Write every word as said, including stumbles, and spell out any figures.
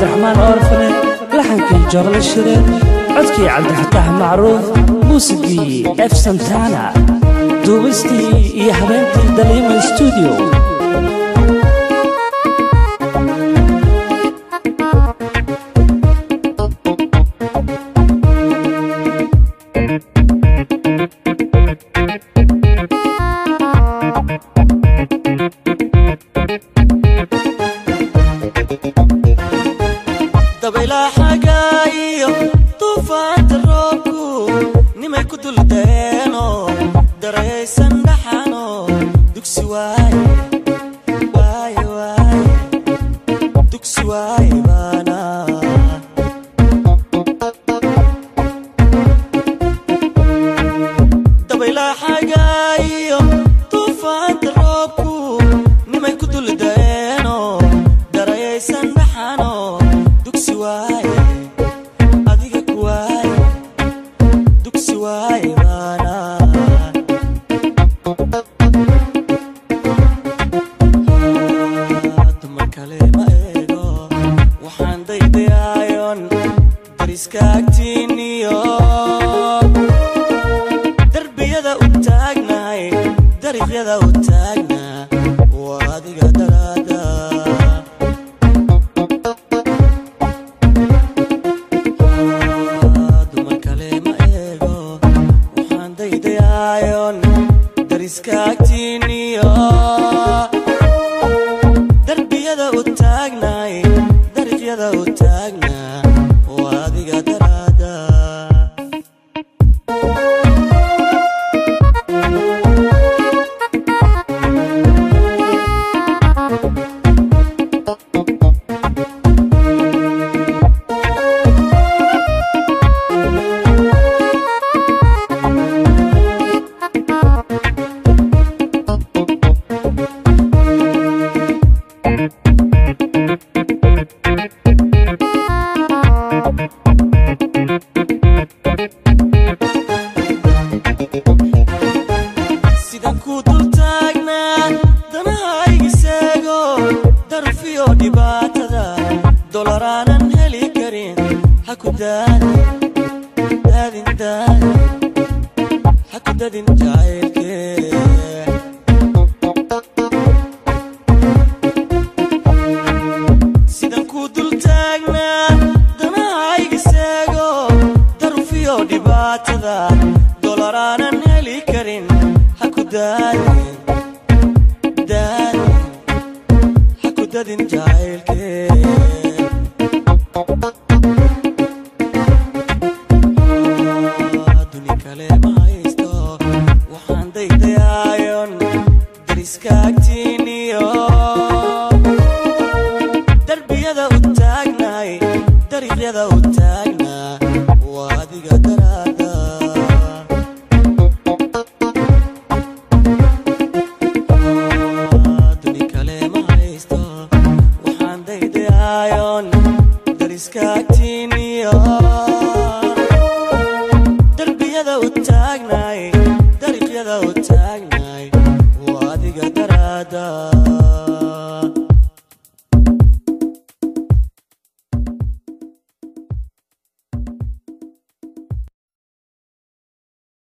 عبد الرحمن أورفني لحنكي جرل الشريط عدكي عبد الفتاح معروف موسيقي اف سانتانا دوبستي يا حبيبتي دليما ستوديو دبيلا حقايو طوفان الروكو نمي كدل دينو دريسن دحانو دوكسي واي واي واي دوكسي واي بانا دبيلا حقايو طوفان الروكو نمي كدل دينو دريسن دحانو دوكسي واي أديك واي دوكسي واي بانا دمر كلمة إيغو وحان دي ديايون دريسكاكتينيو دربي يدا وتاقناي دريق يدا وتاقنا واديك درادا iskaagtiiniyo darbiyada u taagnay dariiqyada u taagnaa oo adiga daraada sidan ku dul taagnaa danahayga seego darfiyo dhibaatada dolaraanan heli karin ha ku daadin daadin daadin ha ku dadin jacaylkee sidan ku dul taagnaa danahayga seego darfiyo dhibaatada dolaraanan heli karin ha ku daadin daadin ha ku dadin jacaylkee duni kale ma haysto waxaan daydayaayon dariskaagtiiniyo darbiyada u taagnay dariiqyada u taagnaa waa adiga daraada duni kale ma haysto waxaan daydayaayon dariskaagtiiniyo